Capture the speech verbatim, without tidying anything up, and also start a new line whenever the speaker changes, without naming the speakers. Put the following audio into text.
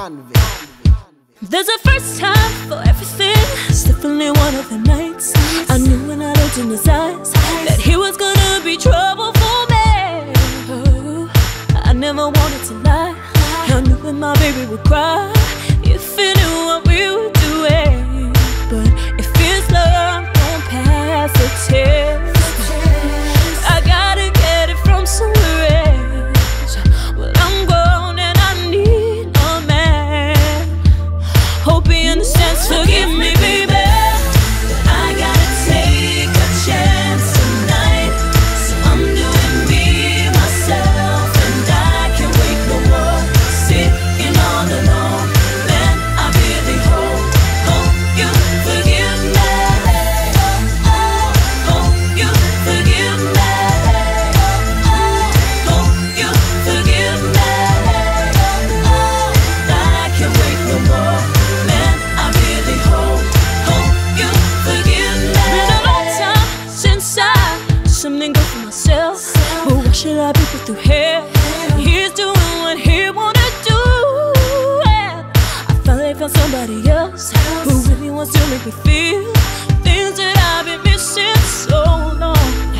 There's a first time for everything. It's definitely one of the nights I knew when I looked in his eyes that he was gonna be trouble for me. Oh, I never wanted to lie. I knew that my baby would cry if he knew what we were doing. But if his love don't pass the test, I gotta get it from somewhere else. Well, I'm grown and I need a man. Hope he understands, forgive me, baby. I gotta take a chance tonight. So I'm doing me, myself, and I can't wait no more. Sitting all alone, then I really hope, hope you forgive me. Oh, oh, hope you forgive me. Oh, oh, hope you forgive me. Oh, oh, I can't wait no more. Man, I really hope, hope you forgive me. Been a long time since I did something good for myself, but why should I be put through hell? He's doing what he wanna do, and I finally found somebody else who really wants to make me feel things that I've been missing so long.